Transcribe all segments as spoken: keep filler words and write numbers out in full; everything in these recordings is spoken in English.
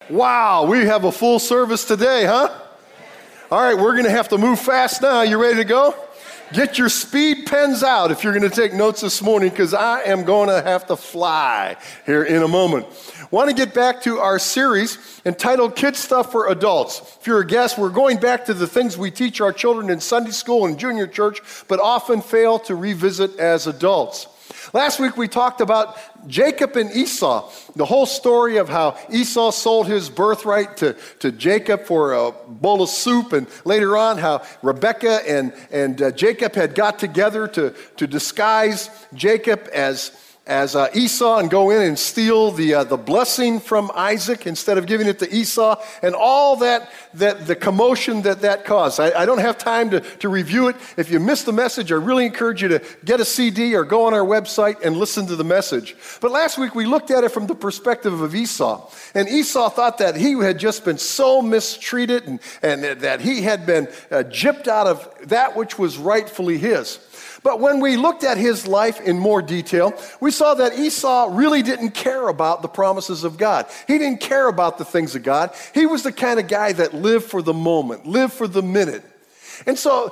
Wow, we have a full service today, huh? All right, we're going to have to move fast now. You ready to go? Get your speed pens out if you're going to take notes this morning, because I am going to have to fly here in a moment. Want to get back to our series entitled Kid Stuff for Adults. If you're a guest, we're going back to the things we teach our children in Sunday school and junior church, but often fail to revisit as adults. Last week we talked about Jacob and Esau, the whole story of how Esau sold his birthright to, to Jacob for a bowl of soup, and later on how Rebekah and, and uh, Jacob had got together to, to disguise Jacob as as uh, Esau and go in and steal the uh, the blessing from Isaac instead of giving it to Esau, and all that, that the commotion that that caused. I, I don't have time to, to review it. If you missed the message, I really encourage you to get a C D or go on our website and listen to the message. But last week we looked at it from the perspective of Esau, and Esau thought that he had just been so mistreated and, and that he had been uh, gypped out of that which was rightfully his. But when we looked at his life in more detail, we saw that Esau really didn't care about the promises of God. He didn't care about the things of God. He was the kind of guy that lived for the moment, lived for the minute. And so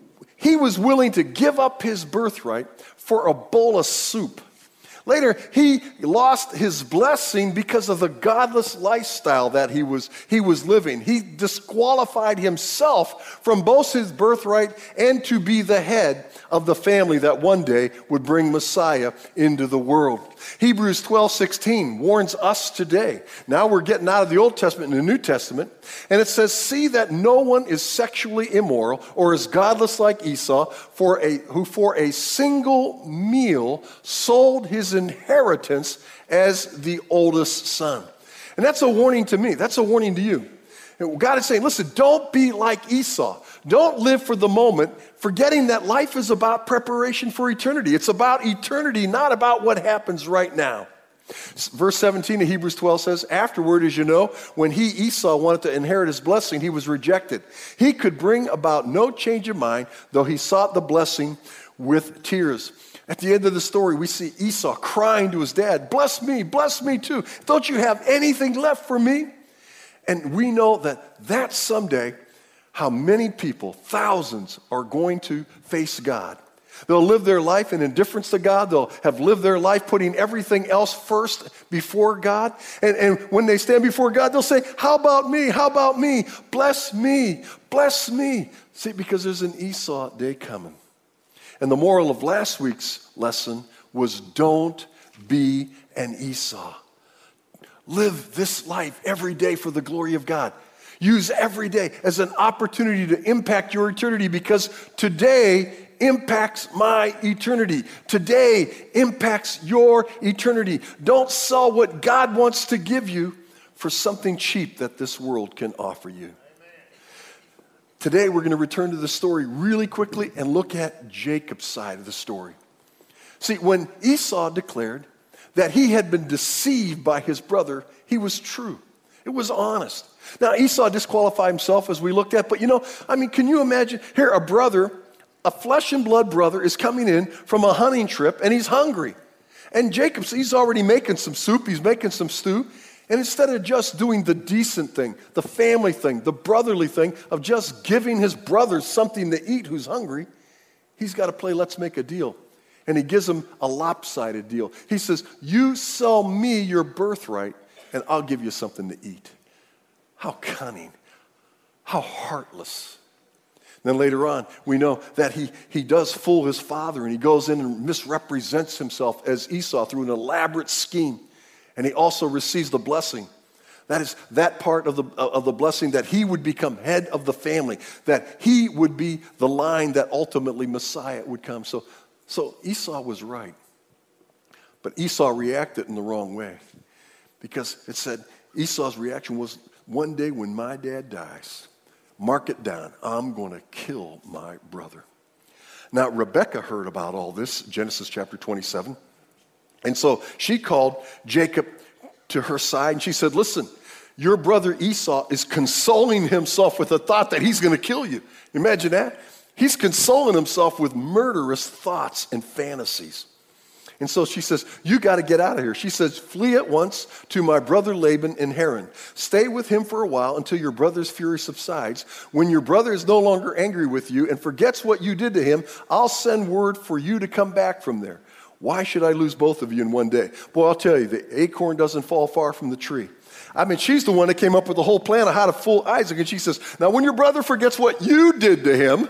he was willing to give up his birthright for a bowl of soup. Later, he lost his blessing because of the godless lifestyle that he was, he was living. He disqualified himself from both his birthright and to be the head of the family that one day would bring Messiah into the world. Hebrews twelve sixteen warns us today. Now we're getting out of the Old Testament and the New Testament, and it says, "See that no one is sexually immoral or is godless like Esau, for a, who for a single meal sold his inheritance as the oldest son." And that's a warning to me. That's a warning to you. And God is saying, listen, don't be like Esau. Don't live for the moment, forgetting that life is about preparation for eternity. It's about eternity, not about what happens right now. Verse seventeen of Hebrews twelve says, "Afterward, as you know, when he, Esau, wanted to inherit his blessing, he was rejected. He could bring about no change of mind, though he sought the blessing with tears." At the end of the story, we see Esau crying to his dad, "Bless me, bless me too. Don't you have anything left for me?" And we know that that's someday how many people, thousands, are going to face God. They'll live their life in indifference to God. They'll have lived their life putting everything else first before God. And, and when they stand before God, they'll say, "How about me? How about me? Bless me, bless me." See, because there's an Esau day coming. And the moral of last week's lesson was, don't be an Esau. Live this life every day for the glory of God. Use every day as an opportunity to impact your eternity, because today impacts my eternity. Today impacts your eternity. Don't sell what God wants to give you for something cheap that this world can offer you. Today we're going to return to the story really quickly and look at Jacob's side of the story. See, when Esau declared that he had been deceived by his brother, he was true. It was honest. Now, Esau disqualified himself, as we looked at, but you know, I mean, can you imagine? Here, a brother, a flesh and blood brother, is coming in from a hunting trip, and he's hungry. And Jacob, he's already making some soup, he's making some stew, and instead of just doing the decent thing, the family thing, the brotherly thing of just giving his brother something to eat who's hungry, he's got to play let's make a deal. And he gives him a lopsided deal. He says, "You sell me your birthright, and I'll give you something to eat." How cunning. How heartless. Then later on, we know that he, he does fool his father, and he goes in and misrepresents himself as Esau through an elaborate scheme. And he also receives the blessing. That is that part of the, of the blessing, that he would become head of the family, that he would be the line that ultimately Messiah would come. So So Esau was right, but Esau reacted in the wrong way, because it said Esau's reaction was, "One day when my dad dies, mark it down, I'm going to kill my brother." Now, Rebekah heard about all this, Genesis chapter twenty-seven, and so she called Jacob to her side, and she said, "Listen, your brother Esau is consoling himself with the thought that he's going to kill you." Imagine that. He's consoling himself with murderous thoughts and fantasies. And so she says, you got to get out of here. She says, flee at once to my brother Laban in Haran. Stay with him for a while until your brother's fury subsides. When your brother is no longer angry with you and forgets what you did to him, I'll send word for you to come back from there. Why should I lose both of you in one day? Boy, I'll tell you, the acorn doesn't fall far from the tree. I mean, she's the one that came up with the whole plan of how to fool Isaac. And she says, now when your brother forgets what you did to him,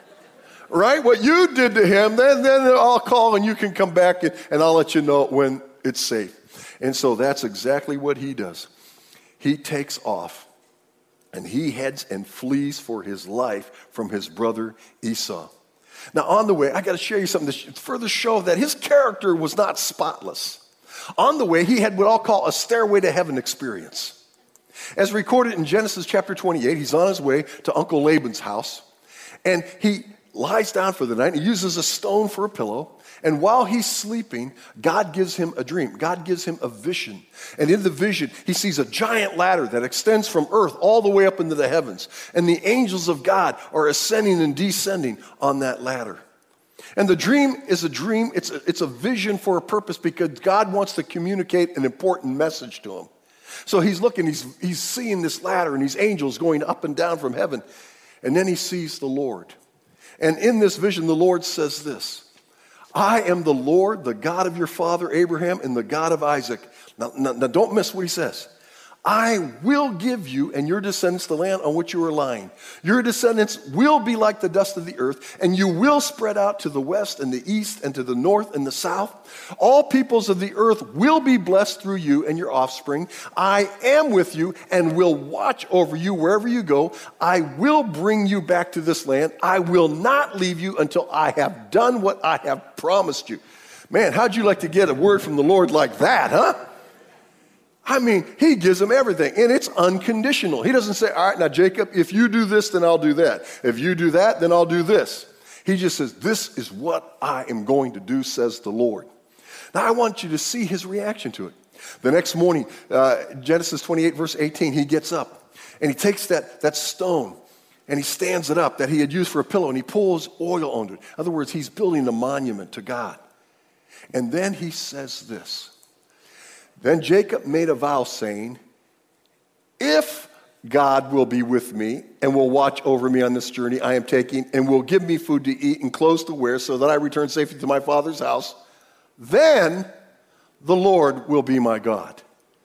right, what you did to him, then, then I'll call and you can come back and, and I'll let you know when it's safe. And so that's exactly what he does. He takes off and he heads and flees for his life from his brother Esau. Now on the way, I got to share you something to further show that his character was not spotless. On the way, he had what I'll call a stairway to heaven experience. As recorded in Genesis chapter twenty-eight, he's on his way to Uncle Laban's house, and he lies down for the night. He uses a stone for a pillow, and while he's sleeping, God gives him a dream. God gives him a vision, and in the vision, he sees a giant ladder that extends from earth all the way up into the heavens, and the angels of God are ascending and descending on that ladder. And the dream is a dream, it's a, it's a vision for a purpose because God wants to communicate an important message to him. So he's looking, he's, he's seeing this ladder and these angels going up and down from heaven. And then he sees the Lord. And in this vision, the Lord says this, I am the Lord, the God of your father Abraham and the God of Isaac. Now, now, now don't miss what he says. I will give you and your descendants the land on which you are lying. Your descendants will be like the dust of the earth, and you will spread out to the west and the east and to the north and the south. All peoples of the earth will be blessed through you and your offspring. I am with you and will watch over you wherever you go. I will bring you back to this land. I will not leave you until I have done what I have promised you. Man, how'd you like to get a word from the Lord like that, huh? I mean, he gives them everything, and it's unconditional. He doesn't say, all right, now, Jacob, if you do this, then I'll do that. If you do that, then I'll do this. He just says, this is what I am going to do, says the Lord. Now, I want you to see his reaction to it. The next morning, uh, Genesis twenty-eight, verse eighteen, he gets up, and he takes that, that stone, and he stands it up that he had used for a pillow, and he pours oil on it. In other words, he's building a monument to God. And then he says this. Then Jacob made a vow saying, if God will be with me and will watch over me on this journey I am taking and will give me food to eat and clothes to wear so that I return safely to my father's house, then the Lord will be my God.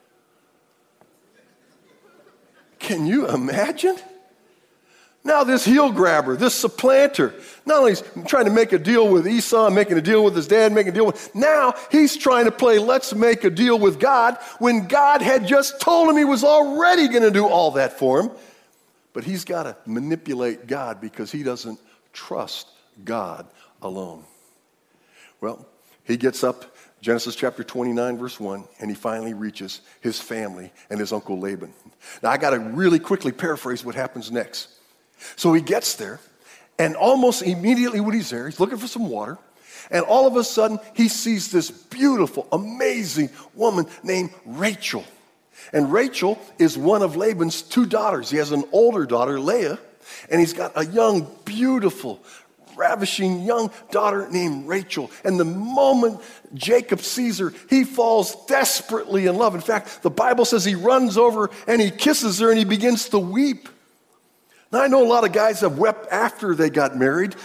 Can you imagine? Now this heel grabber, this supplanter, not only is he trying to make a deal with Esau, making a deal with his dad, making a deal with, now he's trying to play let's make a deal with God when God had just told him he was already going to do all that for him. But he's got to manipulate God because he doesn't trust God alone. Well, he gets up, Genesis chapter twenty-nine, verse one, and he finally reaches his family and his uncle Laban. Now I got to really quickly paraphrase what happens next. So he gets there, and almost immediately when he's there, he's looking for some water, and all of a sudden, he sees this beautiful, amazing woman named Rachel. And Rachel is one of Laban's two daughters. He has an older daughter, Leah, and he's got a young, beautiful, ravishing young daughter named Rachel. And the moment Jacob sees her, he falls desperately in love. In fact, the Bible says he runs over and he kisses her and he begins to weep. Now, I know a lot of guys have wept after they got married,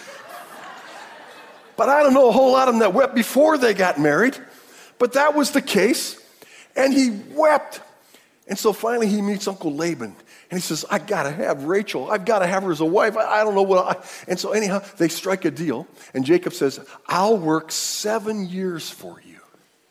but I don't know a whole lot of them that wept before they got married. But that was the case, and he wept. And so finally he meets Uncle Laban, and he says, I got to have Rachel. I've got to have her as a wife. I, I don't know what I... And so anyhow, they strike a deal, and Jacob says, I'll work seven years for you.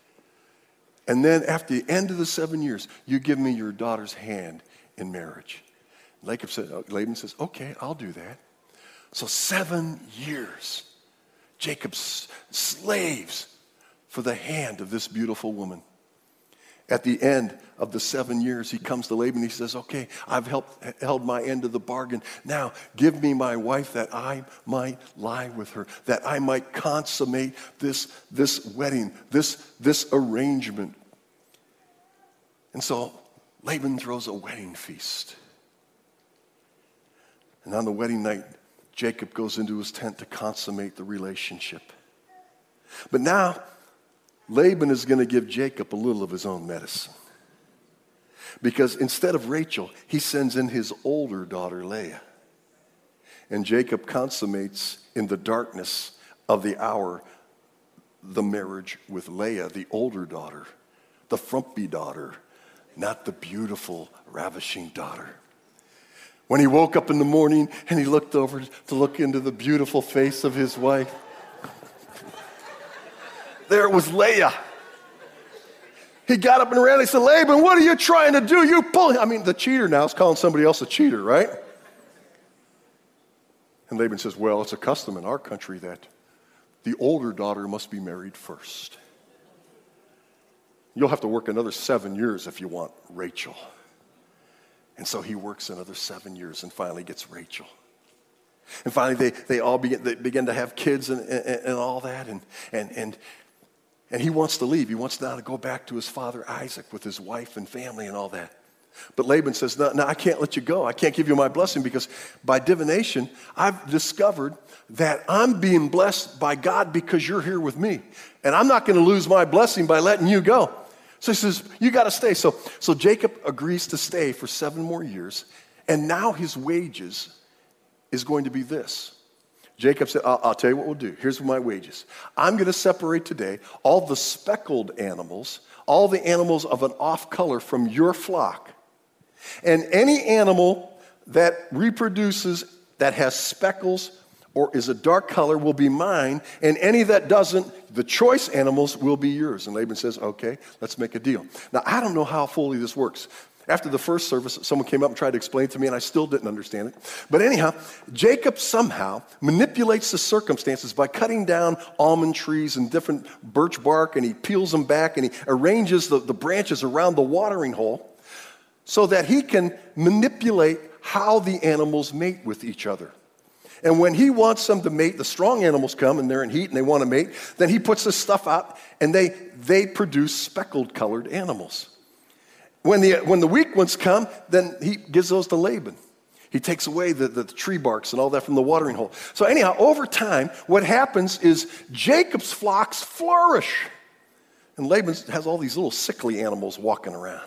And then after the end of the seven years, you give me your daughter's hand in marriage. Laban says, okay, I'll do that. So seven years, Jacob slaves for the hand of this beautiful woman. At the end of the seven years, he comes to Laban and he says, okay, I've helped, held my end of the bargain. Now give me my wife that I might lie with her, that I might consummate this, this wedding, this, this arrangement. And so Laban throws a wedding feast. And on the wedding night, Jacob goes into his tent to consummate the relationship. But now, Laban is going to give Jacob a little of his own medicine. Because instead of Rachel, he sends in his older daughter, Leah. And Jacob consummates in the darkness of the hour the marriage with Leah, the older daughter, the frumpy daughter, not the beautiful, ravishing daughter. When he woke up in the morning and he looked over to look into the beautiful face of his wife, there was Leah. He got up and ran. He said, Laban, what are you trying to do? You pull. I mean, the cheater now is calling somebody else a cheater, right? And Laban says, well, it's a custom in our country that the older daughter must be married first. You'll have to work another seven years if you want Rachel. And so he works another seven years and finally gets Rachel. And finally they, they all begin, they begin to have kids and, and, and all that. And, and, and, and he wants to leave. He wants now to go back to his father Isaac with his wife and family and all that. But Laban says, no, no, I can't let you go. I can't give you my blessing because by divination, I've discovered that I'm being blessed by God because you're here with me. And I'm not going to lose my blessing by letting you go. So he says, you got to stay. So, so Jacob agrees to stay for seven more years. And now his wages is going to be this. Jacob said, I'll, I'll tell you what we'll do. Here's my wages. I'm going to separate today all the speckled animals, all the animals of an off color from your flock. And any animal that reproduces that has speckles or is a dark color will be mine, and any that doesn't, the choice animals will be yours. And Laban says, okay, let's make a deal. Now, I don't know how fully this works. After the first service, someone came up and tried to explain it to me, and I still didn't understand it. But anyhow, Jacob somehow manipulates the circumstances by cutting down almond trees and different birch bark, and he peels them back, and he arranges the, the branches around the watering hole so that he can manipulate how the animals mate with each other. And when he wants them to mate, the strong animals come and they're in heat and they want to mate, then he puts this stuff out and they, they produce speckled colored animals. When the, when the weak ones come, then he gives those to Laban. He takes away the, the tree barks and all that from the watering hole. So anyhow, over time, what happens is Jacob's flocks flourish. And Laban has all these little sickly animals walking around.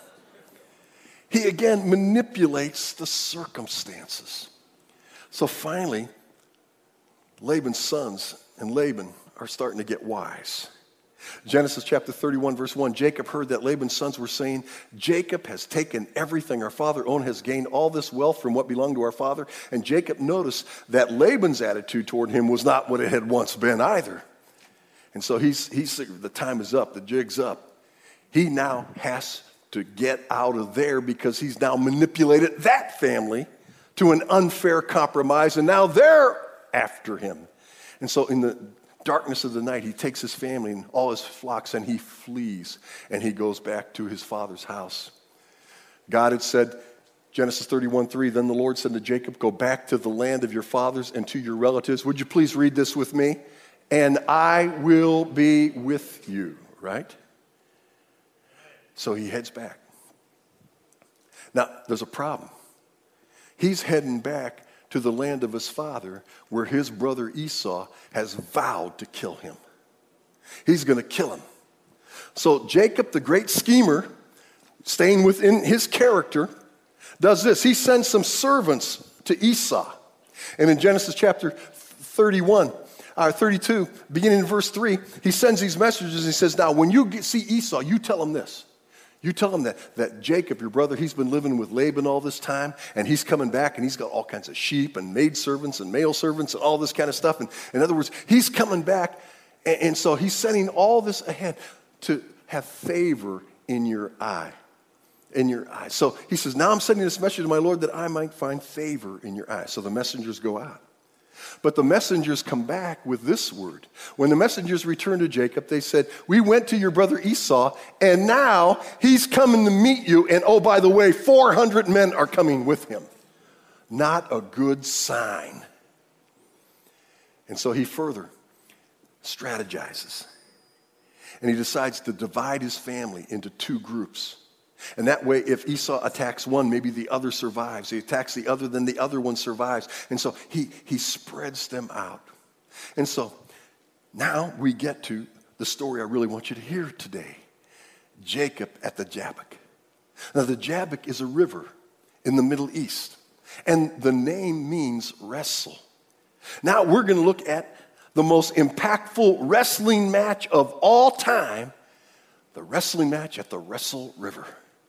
He again manipulates the circumstances. So finally, Laban's sons and Laban are starting to get wise. Genesis chapter thirty-one, verse one, Jacob heard that Laban's sons were saying, Jacob has taken everything our father owned, has gained all this wealth from what belonged to our father. And Jacob noticed that Laban's attitude toward him was not what it had once been either. And so he's, he's the time is up, the jig's up. He now has to get out of there because he's now manipulated that family to an unfair compromise, and now they're after him. And so in the darkness of the night, he takes his family and all his flocks, and he flees, and he goes back to his father's house. God had said, Genesis thirty-one three, then the Lord said to Jacob, go back to the land of your fathers and to your relatives. Would you please read this with me? And I will be with you, right? So he heads back. Now, there's a problem. He's heading back to the land of his father where his brother Esau has vowed to kill him. He's going to kill him. So Jacob, the great schemer, staying within his character, does this. He sends some servants to Esau. And in Genesis chapter thirty-one, or thirty-two, beginning in verse three, he sends these messages. He says, now, when you get, see Esau, you tell him this. You tell him that, that Jacob, your brother, he's been living with Laban all this time, and he's coming back, and he's got all kinds of sheep and maidservants and male servants and all this kind of stuff. And in other words, he's coming back, and, and so he's sending all this ahead to have favor in your eye, in your eyes. So he says, now I'm sending this message to my Lord that I might find favor in your eyes. So the messengers go out. But the messengers come back with this word. When the messengers returned to Jacob, they said, we went to your brother Esau, and now he's coming to meet you. And oh, by the way, four hundred men are coming with him. Not a good sign. And so he further strategizes. And he decides to divide his family into two groups. And that way, if Esau attacks one, maybe the other survives. He attacks the other, then the other one survives. And so he, he spreads them out. And so now we get to the the story I really want you to hear today. Jacob at the Jabbok. Now, the Jabbok is a river in the Middle East, and the name means wrestle. Now, we're going to look at the most impactful wrestling match of all time, the wrestling match at the Wrestle River.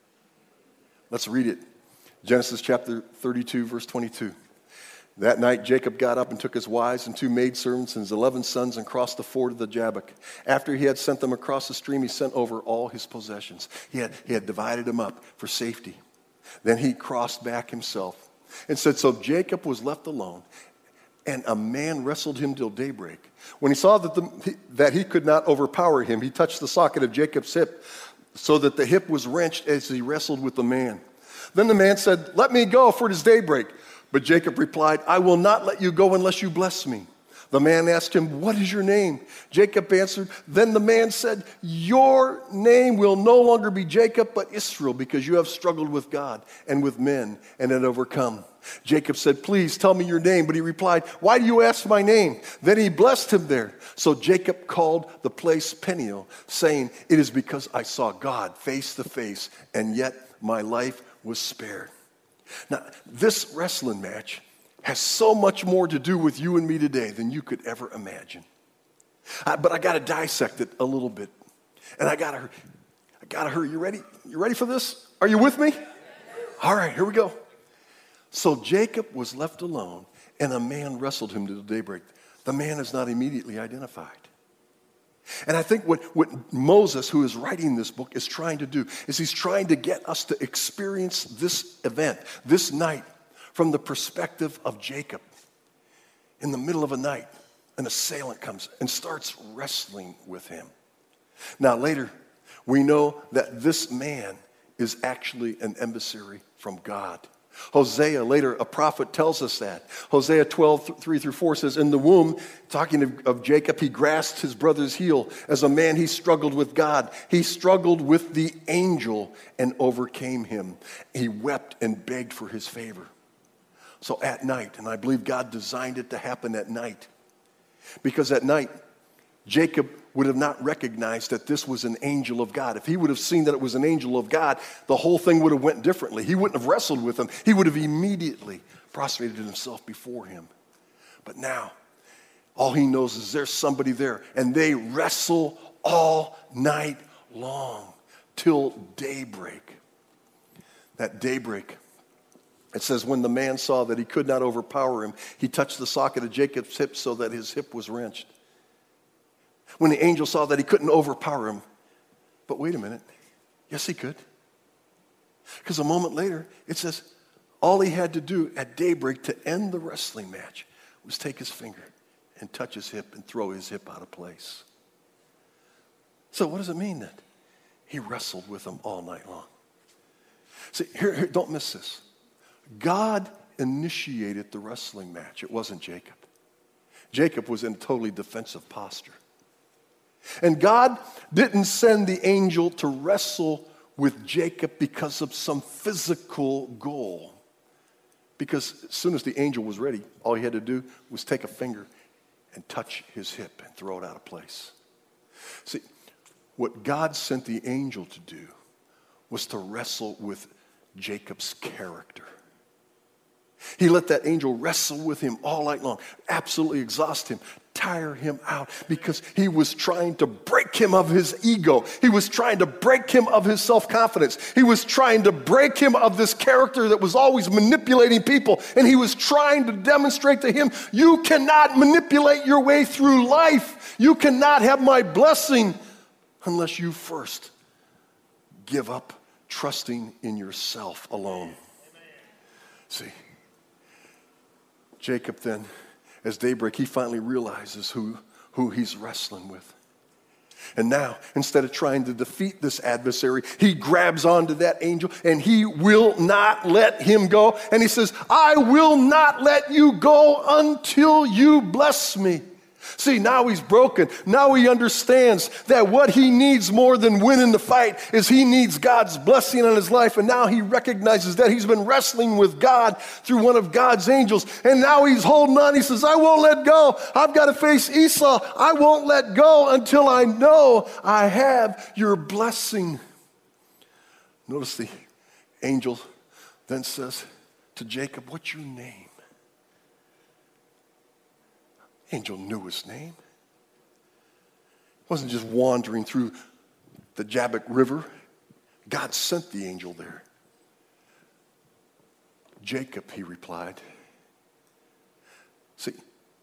Let's read it. Genesis chapter thirty-two, verse twenty-two. That night Jacob got up and took his wives and two maidservants and his eleven sons and crossed the ford of the Jabbok. After he had sent them across the stream, he sent over all his possessions. He had, he had divided them up for safety. Then he crossed back himself and said, so Jacob was left alone, and a man wrestled him till daybreak. When he saw that, the, that he could not overpower him, he touched the socket of Jacob's hip so that the hip was wrenched as he wrestled with the man. Then the man said, let me go, for it is daybreak. But Jacob replied, I will not let you go unless you bless me. The man asked him, what is your name? Jacob answered, then the man said, your name will no longer be Jacob, but Israel, because you have struggled with God and with men and had overcome. Jacob said, please tell me your name. But he replied, why do you ask my name? Then he blessed him there. So Jacob called the place Peniel, saying, it is because I saw God face to face, and yet my life was spared. Now, this wrestling match has so much more to do with you and me today than you could ever imagine. Uh, but I got to dissect it a little bit. And I got to I got to hurry. You ready? You ready for this? Are you with me? All right, here we go. So Jacob was left alone, and a man wrestled him till daybreak. The man is not immediately identified. And I think what, what Moses, who is writing this book, is trying to do is he's trying to get us to experience this event, this night, from the perspective of Jacob. In the middle of a night, an assailant comes and starts wrestling with him. Now later, we know that this man is actually an emissary from God. Hosea, later a prophet, tells us that. Hosea twelve, three through four says, in the womb, talking of, of Jacob, he grasped his brother's heel. As a man, he struggled with God. He struggled with the angel and overcame him. He wept and begged for his favor. So at night, and I believe God designed it to happen at night, because at night, Jacob would have not recognized that this was an angel of God. If he would have seen that it was an angel of God, the whole thing would have went differently. He wouldn't have wrestled with him. He would have immediately prostrated himself before him. But now, all he knows is there's somebody there, and they wrestle all night long till daybreak. That daybreak, it says, when the man saw that he could not overpower him, he touched the socket of Jacob's hip so that his hip was wrenched. When the angel saw that he couldn't overpower him. But wait a minute. Yes, he could. Because a moment later, it says, all he had to do at daybreak to end the wrestling match was take his finger and touch his hip and throw his hip out of place. So what does it mean then? He wrestled with him all night long. See, here, here, don't miss this. God initiated the wrestling match. It wasn't Jacob. Jacob was in a totally defensive posture. And God didn't send the angel to wrestle with Jacob because of some physical goal. Because as soon as the angel was ready, all he had to do was take a finger and touch his hip and throw it out of place. See, what God sent the angel to do was to wrestle with Jacob's character. He let that angel wrestle with him all night long, absolutely exhaust him, tire him out, because he was trying to break him of his ego. He was trying to break him of his self-confidence. He was trying to break him of this character that was always manipulating people. And he was trying to demonstrate to him, you cannot manipulate your way through life. You cannot have my blessing unless you first give up trusting in yourself alone. Amen. See, Jacob then, as daybreak, he finally realizes who, who he's wrestling with. And now, instead of trying to defeat this adversary, he grabs onto that angel and he will not let him go. And he says, I will not let you go until you bless me. See, now he's broken. Now he understands that what he needs more than winning the fight is he needs God's blessing on his life. And now he recognizes that he's been wrestling with God through one of God's angels. And now he's holding on. He says, I won't let go. I've got to face Esau. I won't let go until I know I have your blessing. Notice the angel then says to Jacob, what's your name? Angel knew his name. He wasn't just wandering through the Jabbok River. God sent the angel there. Jacob, he replied. See,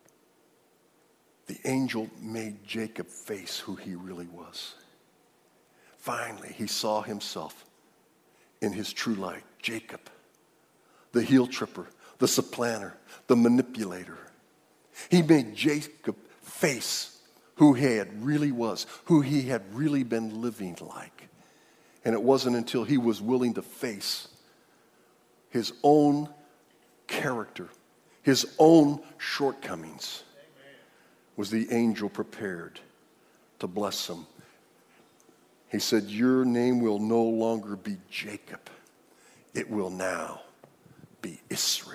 the angel made Jacob face who he really was. Finally, he saw himself in his true light. Jacob, the heel tripper, the supplanter, the manipulator. He made Jacob face who he had really was, who he had really been living like. And it wasn't until he was willing to face his own character, his own shortcomings, was the angel prepared to bless him. He said, your name will no longer be Jacob. It will now be Israel.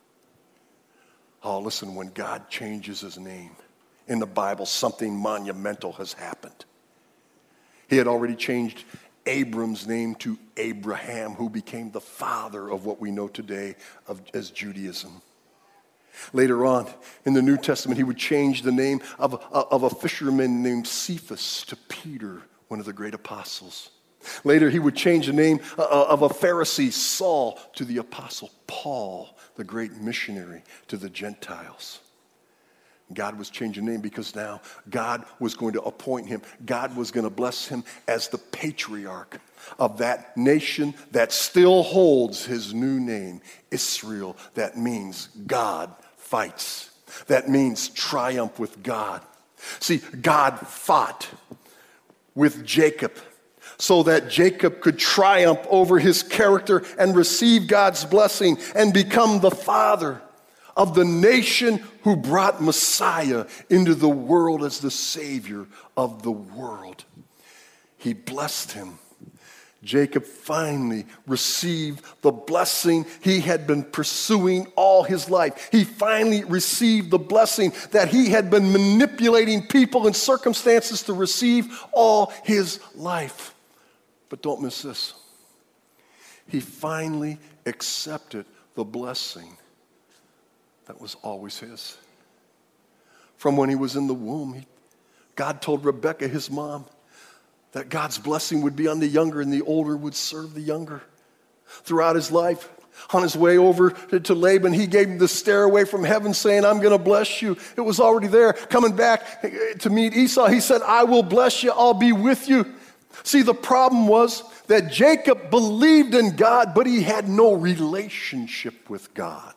Oh, listen, when God changes his name, in the Bible, something monumental has happened. He had already changed Abram's name to Abraham, who became the father of what we know today of, as Judaism. Later on, in the New Testament, he would change the name of, of a fisherman named Cephas to Peter, one of the great apostles. Later, he would change the name of a Pharisee, Saul, to the apostle Paul, the great missionary to the Gentiles. God was changing the name because now God was going to appoint him. God was going to bless him as the patriarch of that nation that still holds his new name, Israel. That means God fights. That means triumph with God. See, God fought with Jacob so that Jacob could triumph over his character and receive God's blessing and become the father of the nation who brought Messiah into the world as the Savior of the world. He blessed him. Jacob finally received the blessing he had been pursuing all his life. He finally received the blessing that he had been manipulating people and circumstances to receive all his life. But don't miss this. He finally accepted the blessing that was always his. From when he was in the womb, he, God told Rebekah, his mom, that God's blessing would be on the younger and the older would serve the younger. Throughout his life, on his way over to, to Laban, he gave him the stairway from heaven saying, I'm going to bless you. It was already there. Coming back to meet Esau, he said, I will bless you. I'll be with you. See, the problem was that Jacob believed in God, but he had no relationship with God.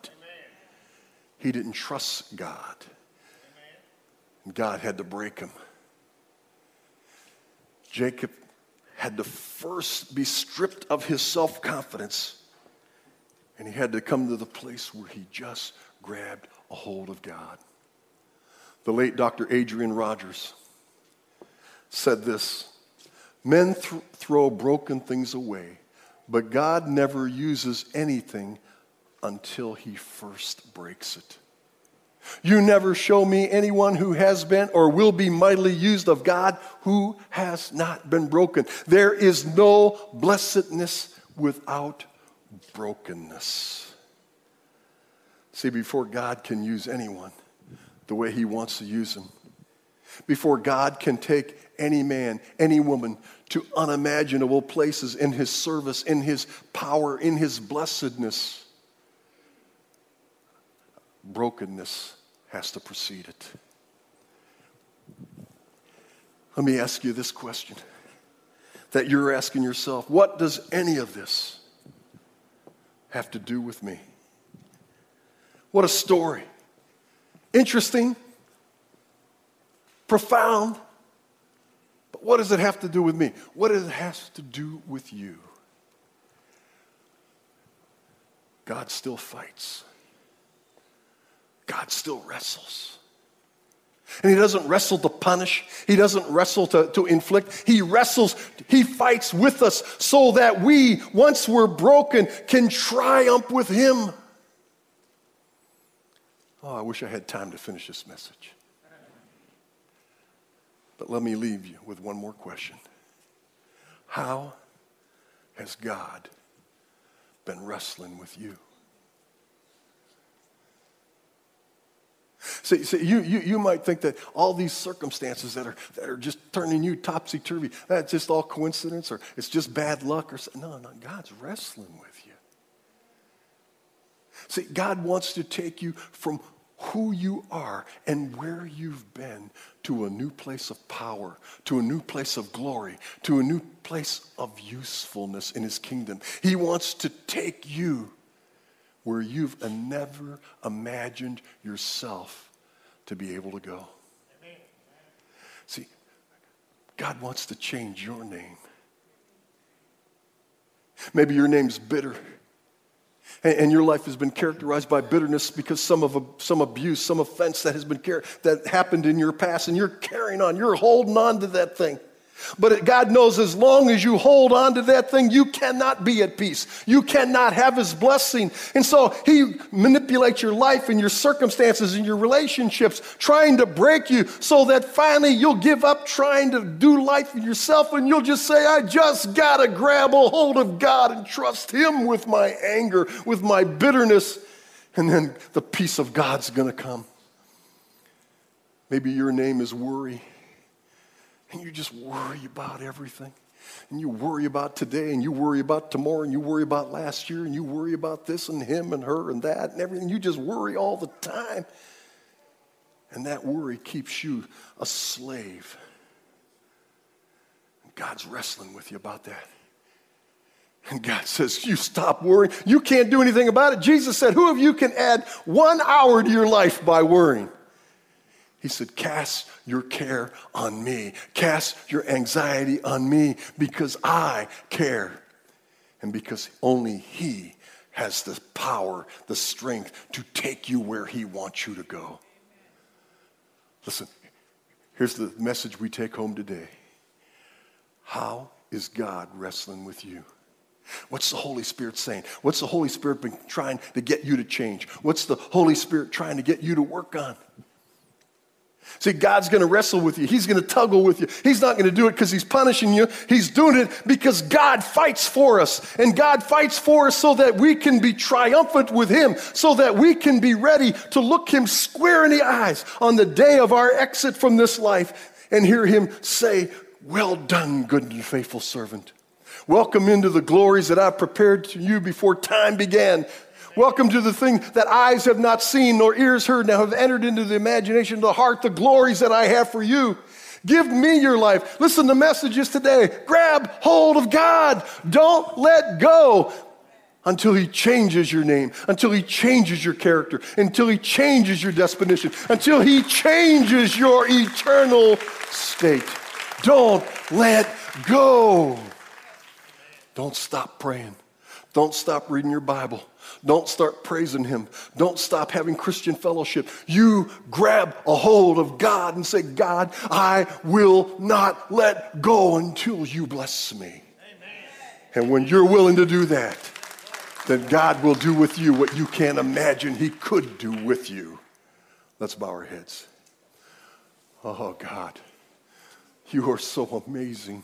He didn't trust God. And God had to break him. Jacob had to first be stripped of his self-confidence, and he had to come to the place where he just grabbed a hold of God. The late Doctor Adrian Rogers said this, men th- throw broken things away, but God never uses anything until he first breaks it. You never show me anyone who has been or will be mightily used of God who has not been broken. There is no blessedness without brokenness. See, before God can use anyone the way he wants to use them, before God can take any man, any woman to unimaginable places in his service, in his power, in his blessedness, brokenness has to precede it. Let me ask you this question that you're asking yourself. What does any of this have to do with me? What a story. Interesting, profound, but what does it have to do with me? What does it have to do with you? God still fights. God still wrestles. And he doesn't wrestle to punish. He doesn't wrestle to, to inflict. He wrestles, he fights with us so that we, once we're broken, can triumph with him. Oh, I wish I had time to finish this message. But let me leave you with one more question. How has God been wrestling with you? See, see you, you, you might think that all these circumstances that are, that are just turning you topsy-turvy, that's just all coincidence or it's just bad luck or something. No, no, God's wrestling with you. See, God wants to take you from who you are and where you've been to a new place of power, to a new place of glory, to a new place of usefulness in his kingdom. He wants to take you where you've never imagined yourself to be able to go. Amen. See, God wants to change your name. Maybe your name's bitter. And your life has been characterized by bitterness because some of a, some abuse, some offense that has been that happened in your past, and you're carrying on. You're holding on to that thing. But God knows as long as you hold on to that thing, you cannot be at peace. You cannot have his blessing. And so he manipulates your life and your circumstances and your relationships, trying to break you so that finally you'll give up trying to do life for yourself and you'll just say, I just got to grab a hold of God and trust him with my anger, with my bitterness. And then the peace of God's going to come. Maybe your name is worry. And you just worry about everything. And you worry about today, and you worry about tomorrow, and you worry about last year, and you worry about this and him and her and that and everything. You just worry all the time. And that worry keeps you a slave. And God's wrestling with you about that. And God says, you stop worrying. You can't do anything about it. Jesus said, who of you can add one hour to your life by worrying? He said, cast your care on me. Cast your anxiety on me because I care. And because only he has the power, the strength to take you where he wants you to go. Listen, here's the message we take home today. How is God wrestling with you? What's the Holy Spirit saying? What's the Holy Spirit been trying to get you to change? What's the Holy Spirit trying to get you to work on? See, God's going to wrestle with you. He's going to tuggle with you. He's not going to do it because he's punishing you. He's doing it because God fights for us. And God fights for us so that we can be triumphant with him, so that we can be ready to look him square in the eyes on the day of our exit from this life and hear him say, well done, good and faithful servant. Welcome into the glories that I prepared to you before time began. Welcome to the thing that eyes have not seen nor ears heard, now have entered into the imagination of the heart, the glories that I have for you. Give me your life. Listen to messages today. Grab hold of God. Don't let go until he changes your name, until he changes your character, until he changes your disposition, until he changes your eternal state. Don't let go. Don't stop praying. Don't stop reading your Bible. Don't start praising him. Don't stop having Christian fellowship. You grab a hold of God and say, God, I will not let go until you bless me. Amen. And when you're willing to do that, then God will do with you what you can't imagine he could do with you. Let's bow our heads. Oh, God, you are so amazing.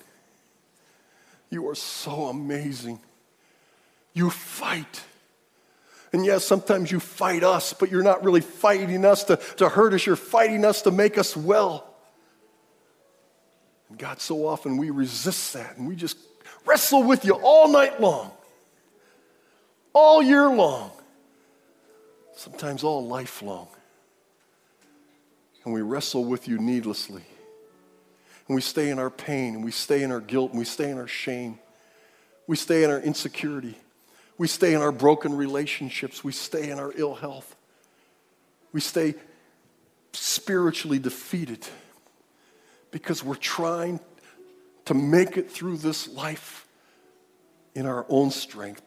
You are so amazing. You fight. And yes, sometimes you fight us, but you're not really fighting us to, to hurt us. You're fighting us to make us well. And God, so often we resist that, and we just wrestle with you all night long, all year long, sometimes all life long. And we wrestle with you needlessly. And we stay in our pain, and we stay in our guilt, and we stay in our shame. We stay in our insecurity. We stay in our broken relationships. We stay in our ill health. We stay spiritually defeated because we're trying to make it through this life in our own strength.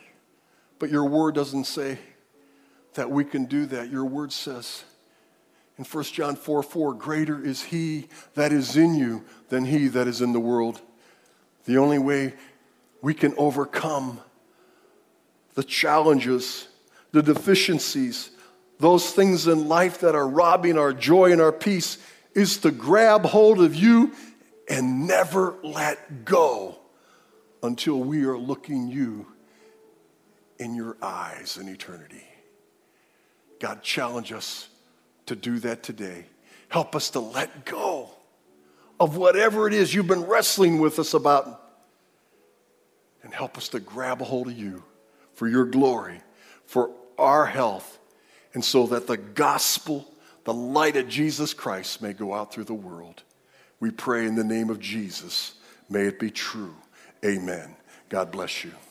But your word doesn't say that we can do that. Your word says In First John four four, greater is he that is in you than he that is in the world. The only way we can overcome the challenges, the deficiencies, those things in life that are robbing our joy and our peace is to grab hold of you and never let go until we are looking you in your eyes in eternity. God, challenge us to do that today. Help us to let go of whatever it is you've been wrestling with us about, and help us to grab a hold of you for your glory, for our health, and so that the gospel, the light of Jesus Christ, may go out through the world. We pray in the name of Jesus. May it be true. Amen. God bless you.